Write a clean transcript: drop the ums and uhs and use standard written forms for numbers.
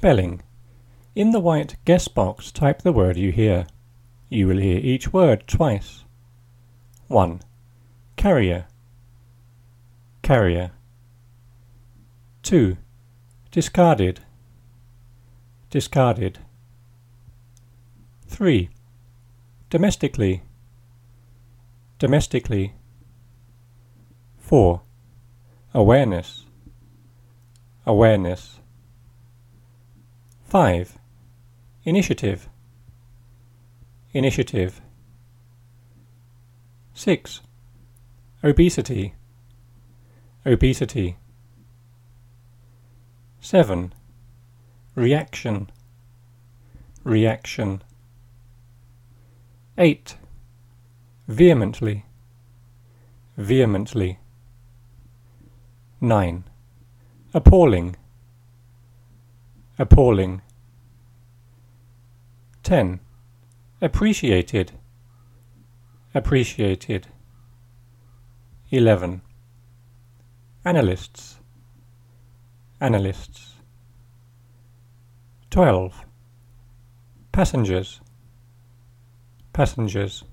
Spelling. In the white guess box, type the word you hear. You will hear each word twice. 1. Carrier. Carrier. 2. Discarded. Discarded. 3. Domestically. Domestically. 4. Awareness. Awareness. 5. Initiative. Initiative. 6. Obesity. Obesity. 7. Reaction. Reaction. 8. Vehemently. Vehemently. 9. Appalling. Appalling. 10. Appreciated. Appreciated. 11. Analysts. Analysts. 12. Passengers. Passengers.